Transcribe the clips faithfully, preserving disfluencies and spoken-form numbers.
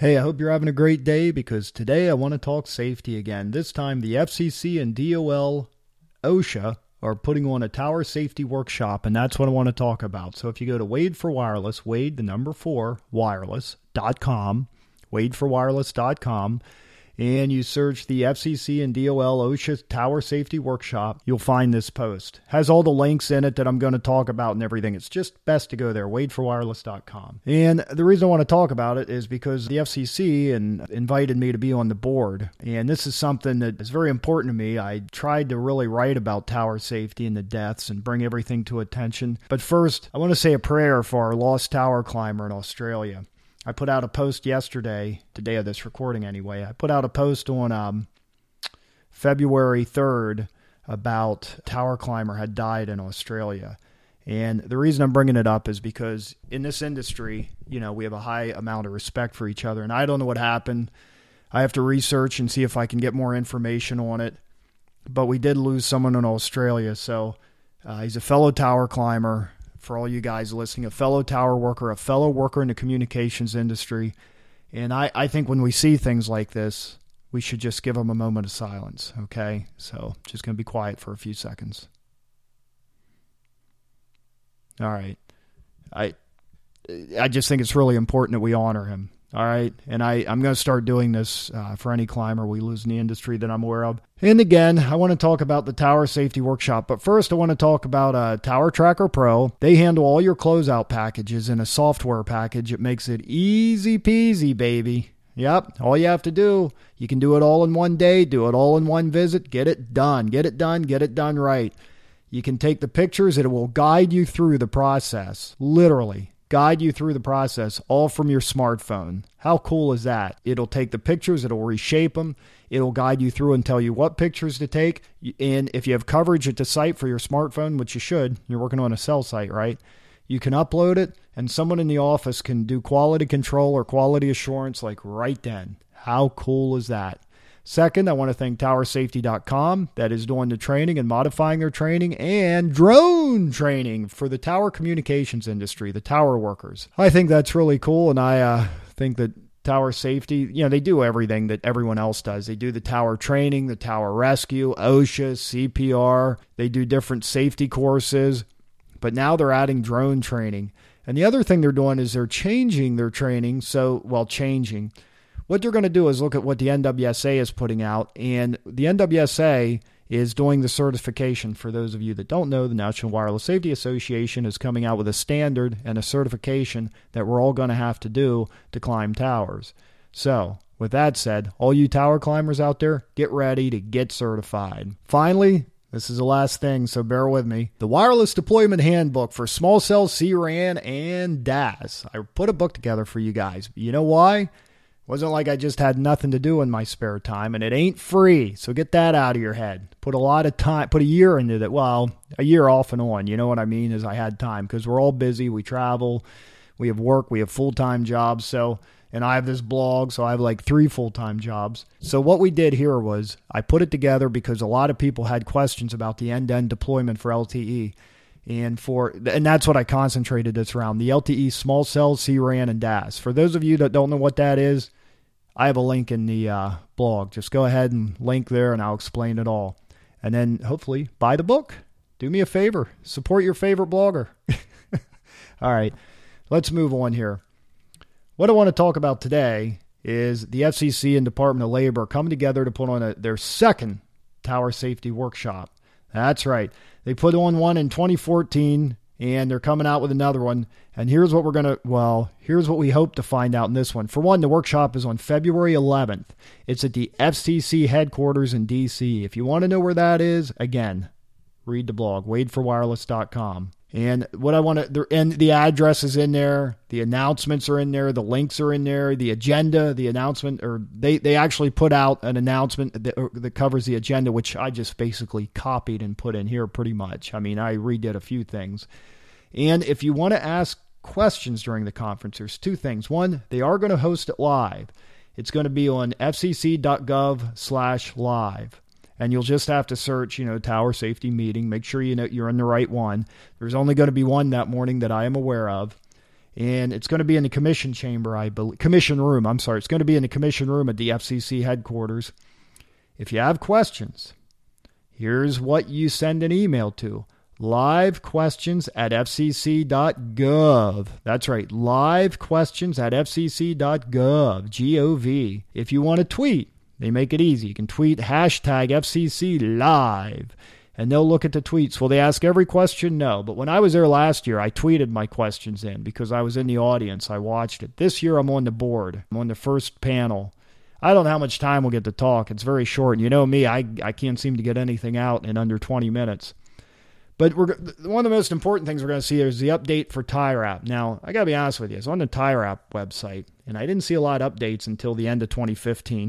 Hey, I hope you're having a great day because today I want to talk safety again. This time the F C C and D O L OSHA are putting on a tower safety workshop, and that's what I want to talk about. So if you go to Wade for Wireless, Wade, the number four, wireless dot com, wade for wireless dot com, and you search the F C C and D O L OSHA Tower Safety Workshop, you'll find this post. Has all the links in it that I'm going to talk about and everything. It's just best to go there, wade for wireless dot com. And the reason I want to talk about it is because the F C C and invited me to be on the board. And this is something that is very important to me. I tried to really write about tower safety and the deaths and bring everything to attention. But first, I want to say a prayer for our lost tower climber in Australia. I put out a post yesterday, the day of this recording anyway. I put out a post on um, February third about a tower climber had died in Australia. And the reason I'm bringing it up is because in this industry, you know, we have a high amount of respect for each other. And I don't know what happened. I have to research and see if I can get more information on it. But we did lose someone in Australia. So uh, he's a fellow tower climber. For all you guys listening, a fellow tower worker, a fellow worker in the communications industry. And I, I think when we see things like this, we should just give them a moment of silence, okay? So just going to be quiet for a few seconds. All right. I I just think it's really important that we honor him, all right? And I, I'm going to start doing this uh, for any climber we lose in the industry that I'm aware of. And again, I want to talk about the Tower Safety Workshop. But first, I want to talk about uh, Tower Tracker Pro. They handle all your closeout packages in a software package. It makes it easy peasy, baby. Yep, all you have to do, you can do it all in one day, do it all in one visit, get it done. Get it done, get it done right. You can take the pictures. It will guide you through the process, literally. Guide you through the process, all from your smartphone. How cool is that? It'll take the pictures, it'll reshape them, it'll guide you through and tell you what pictures to take. And if you have coverage at the site for your smartphone, which you should, you're working on a cell site, right? You can upload it, and someone in the office can do quality control or quality assurance like right then. How cool is that? Second, I want to thank tower safety dot com that is doing the training and modifying their training and drone training for the tower communications industry, the tower workers. I think that's really cool, and I uh, think that tower safety, you know, they do everything that everyone else does. They do the tower training, the tower rescue, OSHA, C P R. They do different safety courses, but now they're adding drone training. And the other thing they're doing is they're changing their training. So, well, changing. What they're going to do is look at what the N W S A is putting out, and the N W S A is doing the certification. For those of you that don't know, the National Wireless Safety Association is coming out with a standard and a certification that we're all going to have to do to climb towers. So, with that said, all you tower climbers out there, get ready to get certified. Finally, this is the last thing, so bear with me. The Wireless Deployment Handbook for Small Cell C RAN and D A S. I put a book together for you guys. You know why? It wasn't like I just had nothing to do in my spare time, and it ain't free, so get that out of your head. Put a lot of time, put a year into that. Well, a year off and on, you know what I mean, is I had time, because we're all busy, we travel, we have work, we have full-time jobs, so, and I have this blog, so I have like three full-time jobs. So what we did here was, I put it together because a lot of people had questions about the end-to-end deployment for L T E. And for and that's what I concentrated this around, the L T E small cell, C RAN, and D A S. For those of you that don't know what that is, I have a link in the uh, blog. Just go ahead and link there, and I'll explain it all. And then hopefully buy the book. Do me a favor. Support your favorite blogger. All right, let's move on here. What I want to talk about today is the F C C and Department of Labor coming together to put on a, their second tower safety workshop. That's right. They put on one in twenty fourteen, and they're coming out with another one. And here's what we're going to, well, here's what we hope to find out in this one. For one, the workshop is on February eleventh. It's at the F C C headquarters in D C. If you want to know where that is, again, read the blog, wade for wireless dot com. And what I want to, and the address is in there, the announcements are in there, the links are in there, the agenda, the announcement, or they, they actually put out an announcement that, that covers the agenda, which I just basically copied and put in here pretty much. I mean, I redid a few things. And if you want to ask questions during the conference, there's two things. One, they are going to host it live. It's going to be on f c c dot gov slash live. And you'll just have to search, you know, tower safety meeting. Make sure you know you're in the right one. There's only going to be one that morning that I am aware of. And it's going to be in the commission chamber, I believe, commission room. I'm sorry. It's going to be in the commission room at the F C C headquarters. If you have questions, here's what you send an email to. Live questions at f c c dot gov. That's right. Live questions at f c c dot gov. G O V. If you want to tweet, they make it easy. You can tweet hashtag F C C live. And they'll look at the tweets. Will they ask every question? No. But when I was there last year, I tweeted my questions in because I was in the audience. I watched it. This year, I'm on the board. I'm on the first panel. I don't know how much time we'll get to talk. It's very short. And you know me, I, I can't seem to get anything out in under twenty minutes. But we're, one of the most important things we're going to see is the update for TIRAP. Now, I got to be honest with you. It's on the TIRAP website, and I didn't see a lot of updates until the end of twenty fifteen.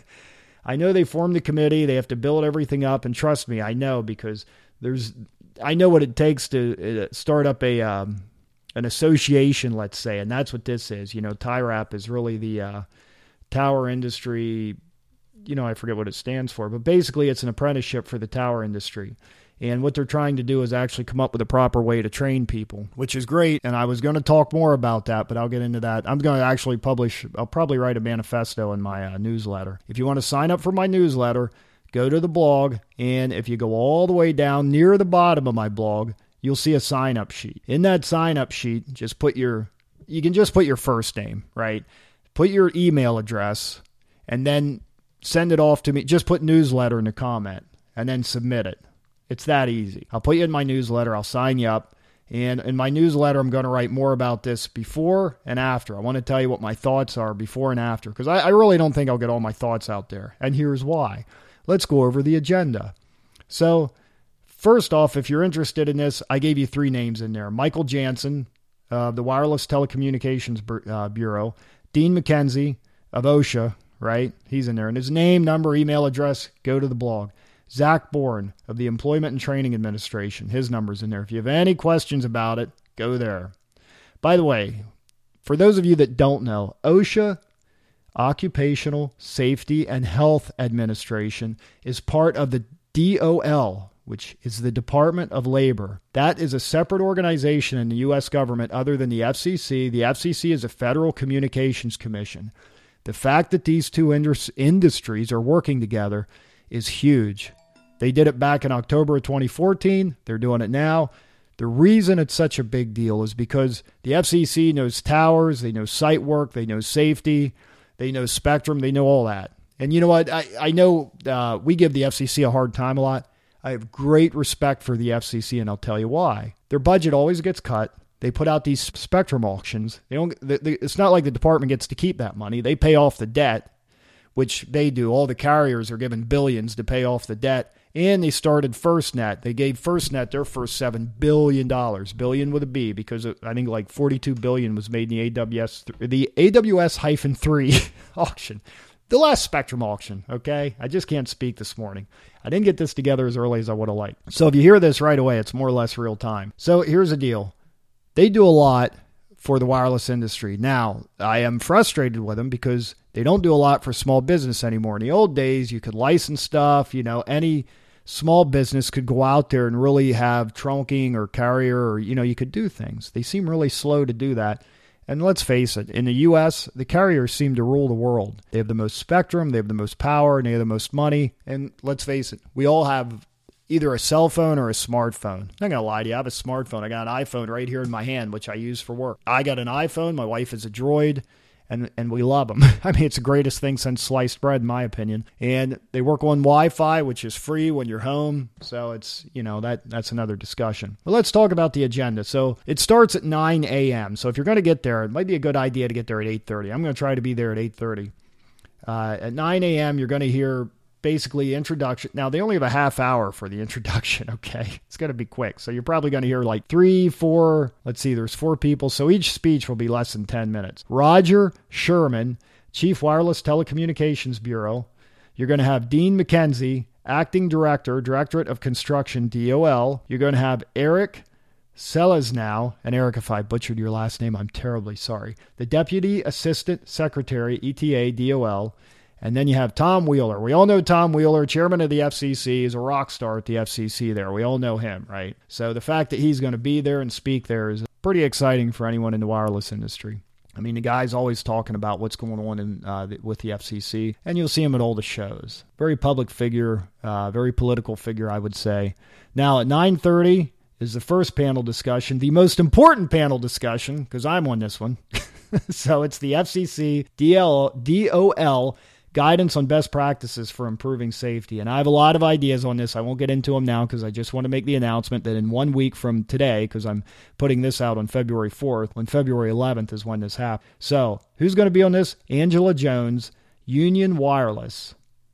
I know they formed the committee. They have to build everything up, and trust me, I know because there's, I know what it takes to start up a um, an association, let's say, and that's what this is. You know, TIRAP is really the uh, tower industry. You know, I forget what it stands for, but basically, it's an apprenticeship for the tower industry. And what they're trying to do is actually come up with a proper way to train people, which is great. And I was going to talk more about that, but I'll get into that. I'm going to actually publish, I'll probably write a manifesto in my uh, newsletter. If you want to sign up for my newsletter, go to the blog. And if you go all the way down near the bottom of my blog, you'll see a sign-up sheet. In that sign-up sheet, just put your, you can just put your first name, right? Put your email address and then send it off to me. Just put newsletter in the comment and then submit it. It's that easy. I'll put you in my newsletter. I'll sign you up. And in my newsletter, I'm going to write more about this before and after. I want to tell you what my thoughts are before and after, because I, I really don't think I'll get all my thoughts out there. And here's why. Let's go over the agenda. So first off, if you're interested in this, I gave you three names in there. Michael Jansen of the Wireless Telecommunications uh, Bureau, Dean McKenzie of OSHA, right? He's in there. And his name, number, email address, go to the blog. Zach Bourne of the Employment and Training Administration. His number's in there. If you have any questions about it, go there. By the way, for those of you that don't know, OSHA, Occupational Safety and Health Administration, is part of the D O L, which is the Department of Labor. That is a separate organization in the U S government other than the F C C. The F C C is a Federal Communications Commission. The fact that these two indus- industries are working together is huge. They did it back in October of twenty fourteen. They're doing it now. The reason it's such a big deal is because the F C C knows towers, they know site work, they know safety, they know spectrum, they know all that. And you know what? I, I know uh, we give the F C C a hard time a lot. I have great respect for the F C C, and I'll tell you why. Their budget always gets cut. They put out these spectrum auctions. They don't. They, they, it's not like the department gets to keep that money. They pay off the debt, which they do. All the carriers are given billions to pay off the debt. And they started FirstNet. They gave FirstNet their first seven billion dollars, billion with a B, because I think like forty-two billion dollars was made in the A W S, the A W S three auction. The last Spectrum auction, okay? I just can't speak this morning. I didn't get this together as early as I would have liked. So if you hear this right away, it's more or less real time. So here's the deal. They do a lot for the wireless industry. Now, I am frustrated with them because they don't do a lot for small business anymore. In the old days, you could license stuff, you know, any small business could go out there and really have trunking or carrier or, you know, you could do things. They seem really slow to do that. And let's face it, in the U S, the carriers seem to rule the world. They have the most spectrum, they have the most power, and they have the most money. And let's face it, we all have either a cell phone or a smartphone. I'm not going to lie to you, I have a smartphone. I got an iPhone right here in my hand, which I use for work. I got an iPhone, my wife is a Droid. And and we love them. I mean, it's the greatest thing since sliced bread, in my opinion. And they work on Wi-Fi, which is free when you're home. So it's, you know, that that's another discussion. But let's talk about the agenda. So it starts at nine a.m. So if you're going to get there, it might be a good idea to get there at eight thirty. I'm going to try to be there at eight thirty. Uh, at nine a.m., you're going to hear basically introduction. Now, they only have a half hour for the introduction, okay? It's going to be quick. So you're probably going to hear like three, four, let's see, there's four people. So each speech will be less than ten minutes. Roger Sherman, Chief Wireless Telecommunications Bureau. You're going to have Dean McKenzie, Acting Director, Directorate of Construction, D O L. You're going to have Eric Selesnow, and Eric, if I butchered your last name, I'm terribly sorry. The Deputy Assistant Secretary, E T A, D O L. And then you have Tom Wheeler. We all know Tom Wheeler, chairman of the F C C, is a rock star at the F C C there. We all know him, right? So the fact that he's going to be there and speak there is pretty exciting for anyone in the wireless industry. I mean, the guy's always talking about what's going on in, uh, with the F C C, and you'll see him at all the shows. Very public figure, uh, very political figure, I would say. Now, at nine thirty is the first panel discussion, the most important panel discussion, because I'm on this one. So it's the F C C D O L Guidance on Best Practices for Improving Safety. And I have a lot of ideas on this. I won't get into them now because I just want to make the announcement that in one week from today, because I'm putting this out on February fourth, on February eleventh is when this happens. So who's going to be on this? Angela Jones, Union Wireless.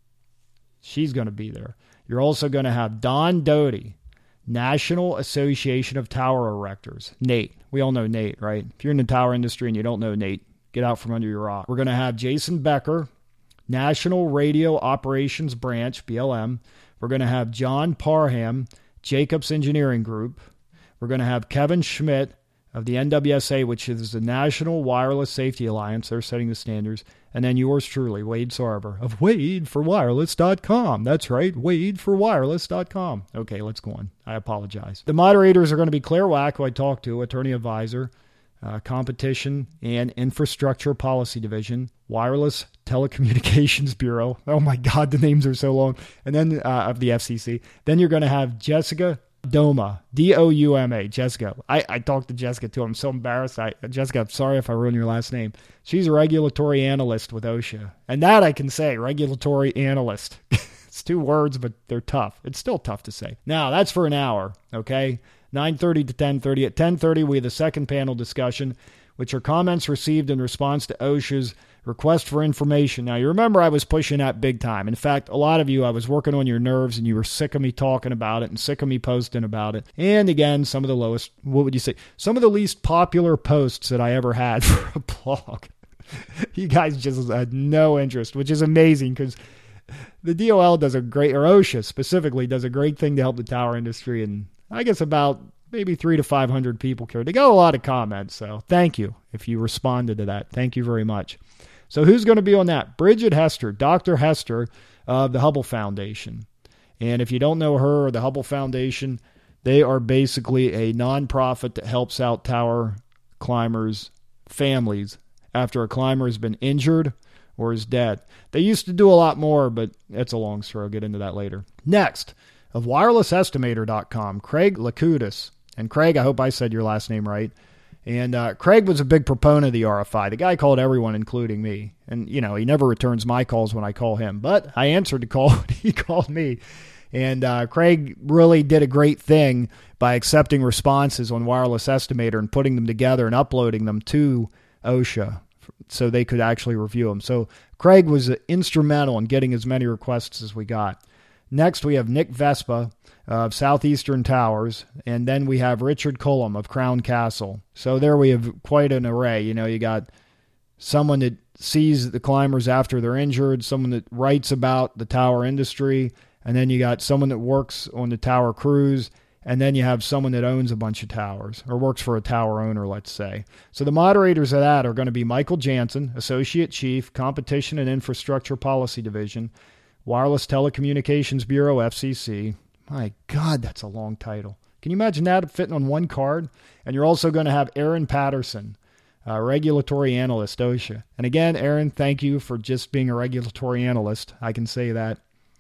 She's going to be there. You're also going to have Don Doty, National Association of Tower Erectors. Nate. We all know Nate, right? If you're in the tower industry and you don't know Nate, get out from under your rock. We're going to have Jason Becker, National Radio Operations Branch, B L M. We're going to have John Parham, Jacobs Engineering Group. We're going to have Kevin Schmidt of the N W S A, which is the National Wireless Safety Alliance. They're setting the standards. And then yours truly, Wade Sarber of Wade for Wireless dot com. That's right, Wade for Wireless dot com. Okay, let's go on. I apologize. The moderators are going to be Claire Wack, who I talked to, attorney advisor, uh, Competition and Infrastructure Policy Division, Wireless Telecommunications Bureau. Oh my God, the names are so long. And then uh, of the F C C. Then you're going to have Jessica Douma, D O U M A, Jessica. I, I talked to Jessica too. I'm so embarrassed. I, Jessica, I'm sorry if I ruined your last name. She's a regulatory analyst with OSHA. And that I can say, regulatory analyst. It's two words, but they're tough. It's still tough to say. Now, that's for an hour, okay? nine thirty to ten thirty. At ten thirty, we have the second panel discussion, which are comments received in response to OSHA's request for information. Now, you remember I was pushing that big time. In fact, a lot of you, I was working on your nerves and you were sick of me talking about it and sick of me posting about it. And again, some of the lowest, what would you say? Some of the least popular posts that I ever had for a blog. You guys just had no interest, which is amazing because the D O L does a great, or OSHA specifically, does a great thing to help the tower industry. And I guess about maybe three to five hundred people care. They got a lot of comments, so thank you if you responded to that. Thank you very much. So who's going to be on that? Bridget Hester, Doctor Hester of the Hubble Foundation. And if you don't know her or the Hubble Foundation, they are basically a nonprofit that helps out tower climbers' families after a climber has been injured or is dead. They used to do a lot more, but it's a long story. I'll get into that later. Next, of wireless estimator dot com, Craig Lakudis. And Craig, I hope I said your last name right. And uh, Craig was a big proponent of the R F I. The guy called everyone, including me. And, you know, he never returns my calls when I call him. But I answered the call when he called me. And uh, Craig really did a great thing by accepting responses on Wireless Estimator and putting them together and uploading them to OSHA so they could actually review them. So Craig was instrumental in getting as many requests as we got. Next, we have Nick Vespa of Southeastern Towers, and then we have Richard Cullum of Crown Castle. So there we have quite an array. You know, you got someone that sees the climbers after they're injured, someone that writes about the tower industry, and then you got someone that works on the tower crews, and then you have someone that owns a bunch of towers, or works for a tower owner, let's say. So the moderators of that are going to be Michael Jansen, Associate Chief, Competition and Infrastructure Policy Division, Wireless Telecommunications Bureau, F C C. My God, that's a long title. Can you imagine that fitting on one card? And you're also going to have Aaron Patterson, uh, Regulatory Analyst, OSHA. And again, Aaron, thank you for just being a regulatory analyst. I can say that.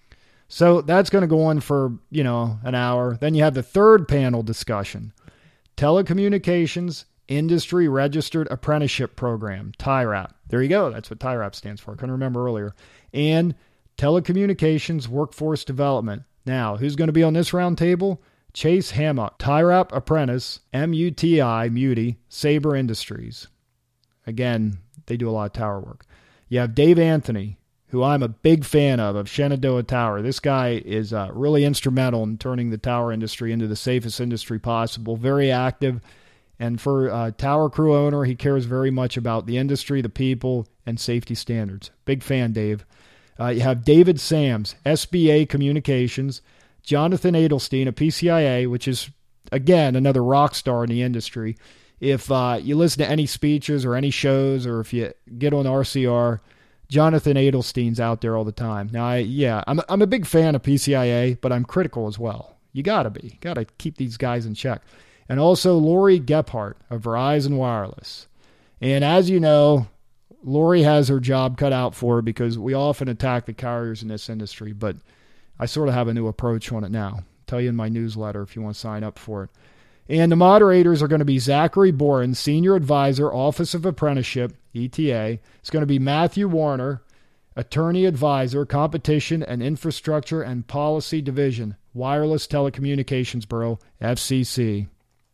So that's going to go on for, you know, an hour. Then you have the third panel discussion. Telecommunications Industry Registered Apprenticeship Program, T I R A P. There you go. That's what T I R A P stands for. I couldn't remember earlier. And Telecommunications Workforce Development. Now, who's going to be on this round table? Chase Hammock, T I R A P apprentice, M U T I, Muti, Sabre Industries. Again, they do a lot of tower work. You have Dave Anthony, who I'm a big fan of, of Shenandoah Tower. This guy is uh, really instrumental in turning the tower industry into the safest industry possible. Very active. And for a tower crew owner, he cares very much about the industry, the people, and safety standards. Big fan, Dave. Uh, you have David Sams, S B A Communications, Jonathan Adelstein of P C I A, which is, again, another rock star in the industry. If uh, you listen to any speeches or any shows, or if you get on R C R, Jonathan Adelstein's out there all the time. Now, I, yeah, I'm, I'm a big fan of P C I A, but I'm critical as well. You got to be. Got to keep these guys in check. and also Lori Gephardt of Verizon Wireless. And as you know, Lori has her job cut out for her because we often attack the carriers in this industry, but I sort of have a new approach on it now. I'll tell you in my newsletter if you want to sign up for it. And the moderators are going to be Zachary Boren, Senior Advisor, Office of Apprenticeship, E T A. It's going to be Matthew Warner, Attorney Advisor, Competition and Infrastructure and Policy Division, Wireless Telecommunications Bureau, F C C.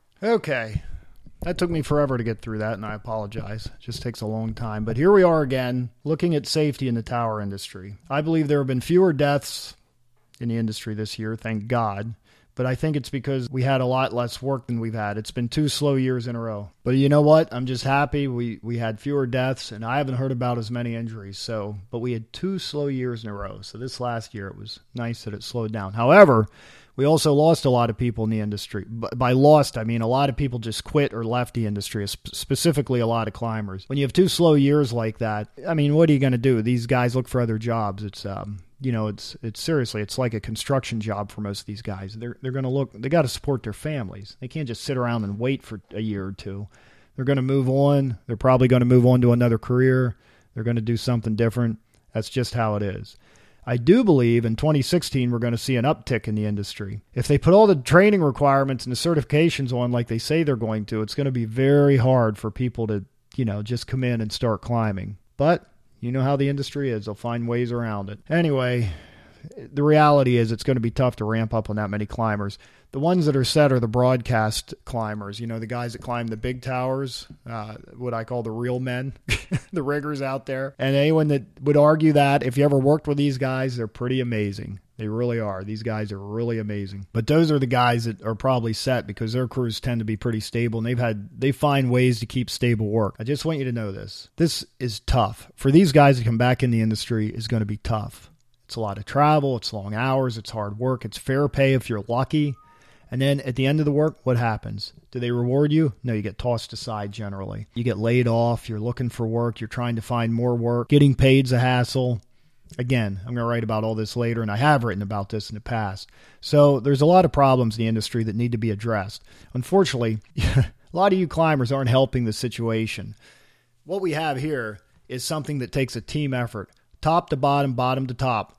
Okay, that took me forever to get through that, and I apologize. It just takes a long time. But here we are again, looking at safety in the tower industry. I believe there have been fewer deaths in the industry this year, thank God. But I think it's because we had a lot less work than we've had. It's been two slow years in a row. But you know what? I'm just happy we, we had fewer deaths, and I haven't heard about as many injuries. So, but we had two slow years in a row. So this last year, it was nice that it slowed down. However, we also lost a lot of people in the industry. By lost, I mean a lot of people just quit or left the industry, specifically a lot of climbers. When you have two slow years like that, I mean, what are you going to do? These guys look for other jobs. It's um. You know, it's it's seriously, it's like a construction job for most of these guys. They're they're going to look, they got to support their families. They can't just sit around and wait for a year or two. They're going to move on. They're probably going to move on to another career. They're going to do something different. That's just how it is. I do believe in twenty sixteen we're going to see an uptick in the industry. If they put all the training requirements and the certifications on like they say they're going to, it's going to be very hard for people to, you know, just come in and start climbing. But you know how the industry is. They'll find ways around it. Anyway, the reality is it's going to be tough to ramp up on that many climbers. The ones that are set are the broadcast climbers. You know, the guys that climb the big towers, uh, what I call the real men, the riggers out there. And anyone that would argue that, if you ever worked with these guys, they're pretty amazing. They really are. These guys are really amazing. But those are the guys that are probably set because their crews tend to be pretty stable, and they've had they find ways to keep stable work. I just want you to know this. This is tough. For these guys to come back in the industry is going to be tough. It's a lot of travel. It's long hours. It's hard work. It's fair pay if you're lucky. And then at the end of the work, what happens? Do they reward you? No, you get tossed aside generally. You get laid off. You're looking for work. You're trying to find more work. Getting paid's a hassle. Again, I'm going to write about all this later, and I have written about this in the past. So there's a lot of problems in the industry that need to be addressed. Unfortunately, a lot of you climbers aren't helping the situation. What we have here is something that takes a team effort, top to bottom, bottom to top.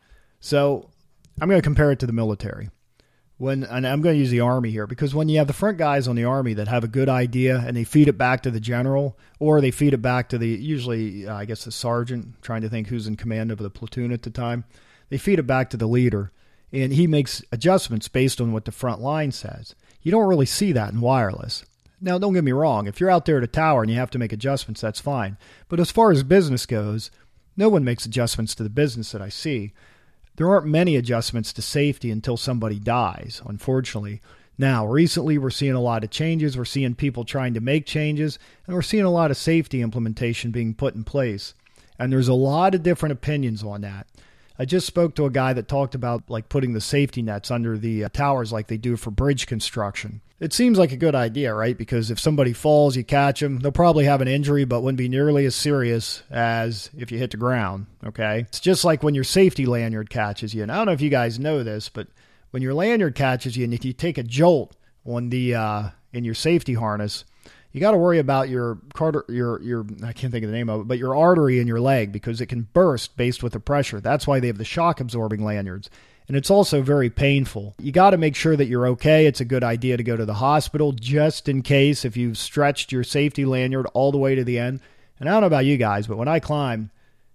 So I'm going to compare it to the military. When, and I'm going to use the Army here, because when you have the front guys on the Army that have a good idea and they feed it back to the general, or they feed it back to the, usually, uh, I guess, the sergeant, trying to think who's in command of the platoon at the time, they feed it back to the leader, and he makes adjustments based on what the front line says. You don't really see that in wireless. Now, don't get me wrong. If you're out there at a tower and you have to make adjustments, that's fine. But as far as business goes, no one makes adjustments to the business that I see. There aren't many adjustments to safety until somebody dies, unfortunately. Now, recently we're seeing a lot of changes. We're seeing people trying to make changes, and we're seeing a lot of safety implementation being put in place. And there's a lot of different opinions on that. I just spoke to a guy that talked about like putting the safety nets under the uh, towers like they do for bridge construction. It seems like a good idea, right? Because if somebody falls, you catch them, they'll probably have an injury, but wouldn't be nearly as serious as if you hit the ground, okay? It's just like when your safety lanyard catches you. And I don't know if you guys know this, but when your lanyard catches you and if you take a jolt on the uh, in your safety harness, you got to worry about your carter, your your I can't think of the name of it, but your artery in your leg, because it can burst based with the pressure. That's why they have the shock absorbing lanyards. And it's also very painful. You got to make sure that you're okay. It's a good idea to go to the hospital just in case if you've stretched your safety lanyard all the way to the end. And I don't know about you guys, but when I climbed,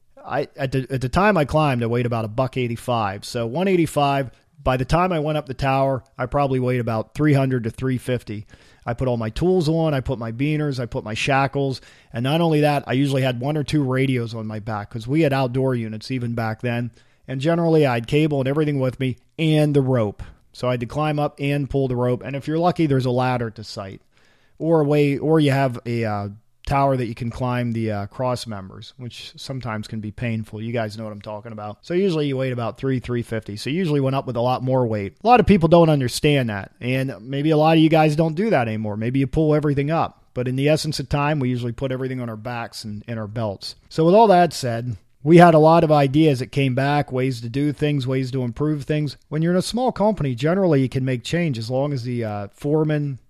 I at the, at the time I climbed, I weighed about a buck eighty-five. So one eighty-five. By the time I went up the tower, I probably weighed about three hundred to three fifty. I put all my tools on, I put my beaners, I put my shackles, and not only that, I usually had one or two radios on my back because we had outdoor units even back then. And generally, I had cable and everything with me and the rope. So I had to climb up and pull the rope. And if you're lucky, there's a ladder to sight, or a way, or you have a uh, tower that you can climb the uh, cross members, which sometimes can be painful. You guys know what I'm talking about. So usually you weigh about three, three fifty. So you usually went up with a lot more weight. A lot of people don't understand that. And maybe a lot of you guys don't do that anymore. Maybe you pull everything up. But in the essence of time, we usually put everything on our backs and in our belts. So with all that said, we had a lot of ideas that came back, ways to do things, ways to improve things. When you're in a small company, generally you can make change as long as the uh, foreman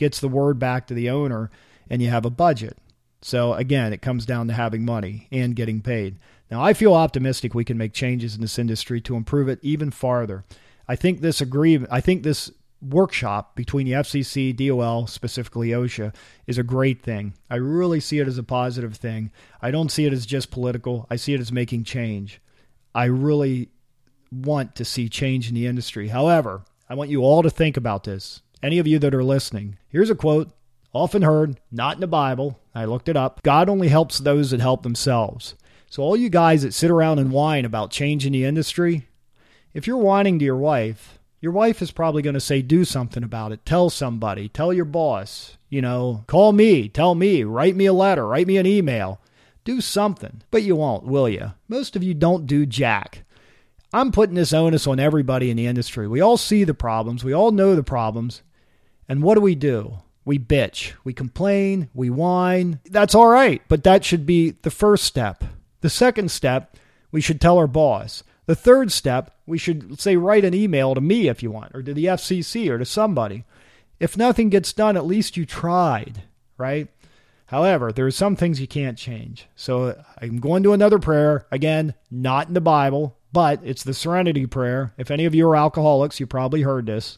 gets the word back to the owner, and you have a budget. So again, it comes down to having money and getting paid. Now, I feel optimistic we can make changes in this industry to improve it even farther. I think this agreement, I think this workshop between the F C C, D O L, specifically OSHA, is a great thing. I really see it as a positive thing. I don't see it as just political. I see it as making change. I really want to see change in the industry. However, I want you all to think about this. Any of you that are listening, here's a quote, often heard, not in the Bible. I looked it up. God only helps those that help themselves. So all you guys that sit around and whine about change in the industry, if you're whining to your wife, your wife is probably going to say, do something about it. Tell somebody. Tell your boss. You know, call me. Tell me. Write me a letter. Write me an email. Do something. But you won't, will you? Most of you don't do jack. I'm putting this onus on everybody in the industry. We all see the problems. We all know the problems. And what do we do? We bitch. We complain. We whine. That's all right. But that should be the first step. The second step, we should tell our boss. The third step, we should say write an email to me if you want, or to the F C C or to somebody. If nothing gets done, at least you tried, right? However, there are some things you can't change. So I'm going to another prayer. Again, not in the Bible, but it's the Serenity Prayer. If any of you are alcoholics, you probably heard this.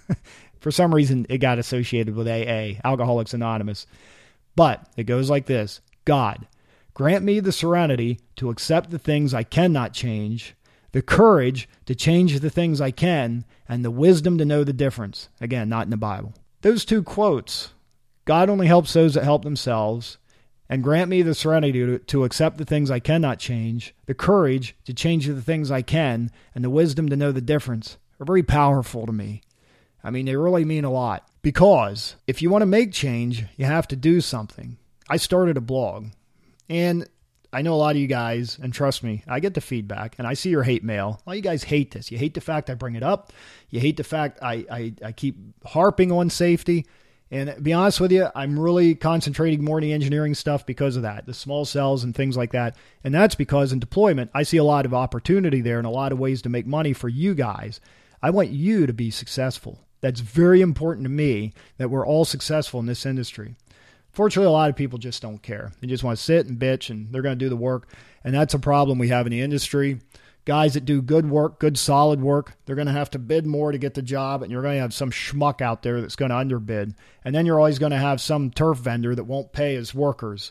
For some reason, it got associated with A A, Alcoholics Anonymous. But it goes like this. God, grant me the serenity to accept the things I cannot change, the courage to change the things I can, and the wisdom to know the difference. Again, not in the Bible. Those two quotes, God only helps those that help themselves, and grant me the serenity to, to accept the things I cannot change, the courage to change the things I can, and the wisdom to know the difference, are very powerful to me. I mean, they really mean a lot. Because if you want to make change, you have to do something. I started a blog, and I know a lot of you guys, and trust me, I get the feedback, and I see your hate mail. All you guys hate this. You hate the fact I bring it up. You hate the fact I, I, I keep harping on safety. And to be honest with you, I'm really concentrating more on the engineering stuff because of that, the small cells and things like that. And that's because in deployment, I see a lot of opportunity there and a lot of ways to make money for you guys. I want you to be successful. That's very important to me, that we're all successful in this industry. Fortunately, a lot of people just don't care. They just want to sit and bitch, and they're going to do the work. And that's a problem we have in the industry. Guys that do good work, good solid work, they're going to have to bid more to get the job, and you're going to have some schmuck out there that's going to underbid. And then you're always going to have some turf vendor that won't pay his workers.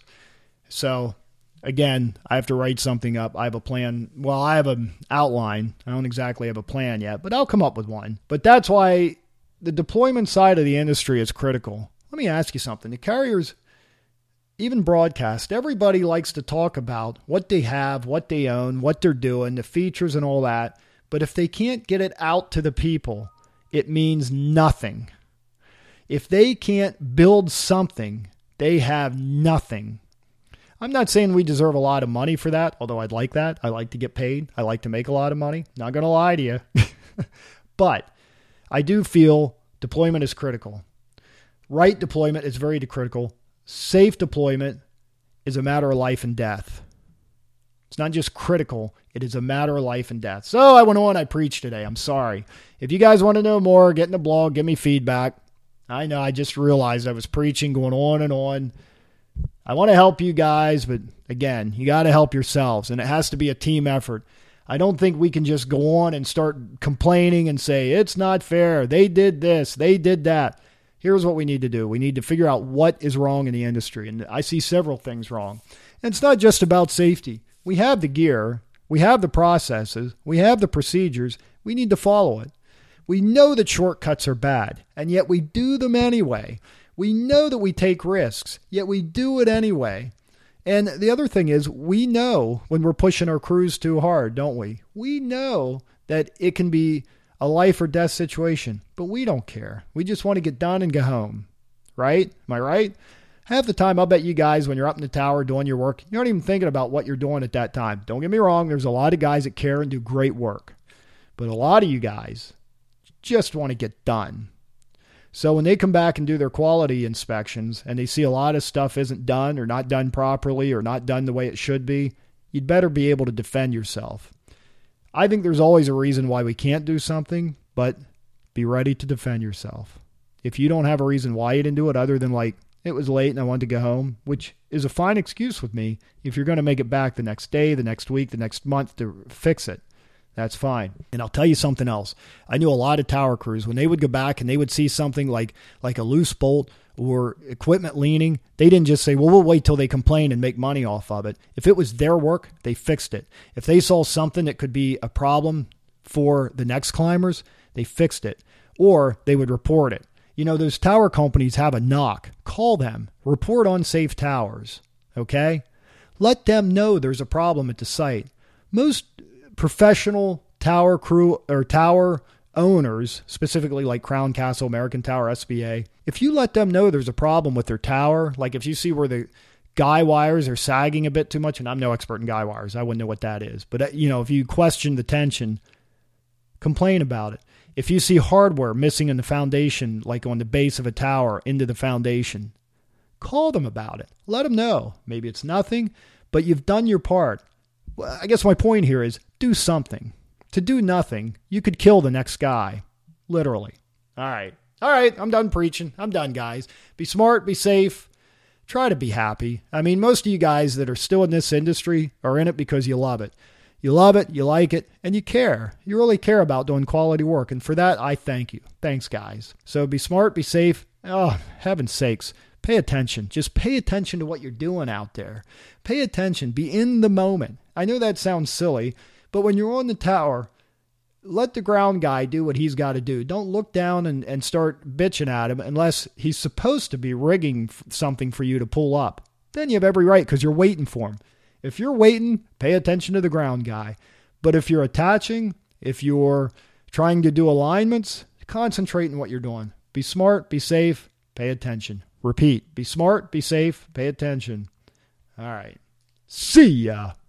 So, again, I have to write something up. I have a plan. Well, I have an outline. I don't exactly have a plan yet, but I'll come up with one. But that's why the deployment side of the industry is critical. Let me ask you something. The carriers, even broadcast, everybody likes to talk about what they have, what they own, what they're doing, the features and all that. But if they can't get it out to the people, it means nothing. If they can't build something, they have nothing. I'm not saying we deserve a lot of money for that, although I'd like that. I like to get paid. I like to make a lot of money. Not going to lie to you. But I do feel deployment is critical. Right deployment is very critical. Safe deployment is a matter of life and death. It's not just critical. It is a matter of life and death. So I went on. I preached today. I'm sorry. If you guys want to know more, get in the blog. Give me feedback. I know. I just realized I was preaching, going on and on. I want to help you guys, but again, you got to help yourselves, and it has to be a team effort. I don't think we can just go on and start complaining and say, it's not fair. They did this. They did that. Here's what we need to do. We need to figure out what is wrong in the industry. And I see several things wrong. And it's not just about safety. We have the gear. We have the processes. We have the procedures. We need to follow it. We know that shortcuts are bad, and yet we do them anyway. We know that we take risks, yet we do it anyway. And the other thing is, we know when we're pushing our crews too hard, don't we? We know that it can be a life or death situation, but we don't care. We just want to get done and go home, right? Am I right? Half the time, I'll bet you guys, when you're up in the tower doing your work, you're not even thinking about what you're doing at that time. Don't get me wrong. There's a lot of guys that care and do great work, but a lot of you guys just want to get done. So when they come back and do their quality inspections and they see a lot of stuff isn't done or not done properly or not done the way it should be, you'd better be able to defend yourself. I think there's always a reason why we can't do something, but be ready to defend yourself. If you don't have a reason why you didn't do it other than like, it was late and I wanted to go home, which is a fine excuse with me. If you're going to make it back the next day, the next week, the next month to fix it, that's fine. And I'll tell you something else. I knew a lot of tower crews, when they would go back and they would see something like like a loose bolt or equipment leaning, they didn't just say, well, we'll wait till they complain and make money off of it. If it was their work, they fixed it. If they saw something that could be a problem for the next climbers, they fixed it. Or they would report it. You know, those tower companies have a knock. Call them. Report unsafe towers. Okay? Let them know there's a problem at the site. Most professional tower crew or tower owners, specifically like Crown Castle, American Tower, S B A, if you let them know there's a problem with their tower, like if you see where the guy wires are sagging a bit too much, and I'm no expert in guy wires, I wouldn't know what that is. But, you know, if you question the tension, complain about it. If you see hardware missing in the foundation, like on the base of a tower into the foundation, call them about it. Let them know. Maybe it's nothing, but you've done your part. Well, I guess my point here is do something. To do nothing, you could kill the next guy. Literally. All right. All right. I'm done preaching. I'm done, guys. Be smart. Be safe. Try to be happy. I mean, most of you guys that are still in this industry are in it because you love it. You love it, you like it, and you care. You really care about doing quality work. And for that, I thank you. Thanks, guys. So be smart, be safe. Oh, heaven's sakes. Pay attention. Just pay attention to what you're doing out there. Pay attention. Be in the moment. I know that sounds silly, but when you're on the tower, let the ground guy do what he's got to do. Don't look down and, and start bitching at him unless he's supposed to be rigging something for you to pull up. Then you have every right because you're waiting for him. If you're waiting, pay attention to the ground guy. But if you're attaching, if you're trying to do alignments, concentrate on what you're doing. Be smart, be safe, pay attention. Repeat, be smart, be safe, pay attention. All right. See ya.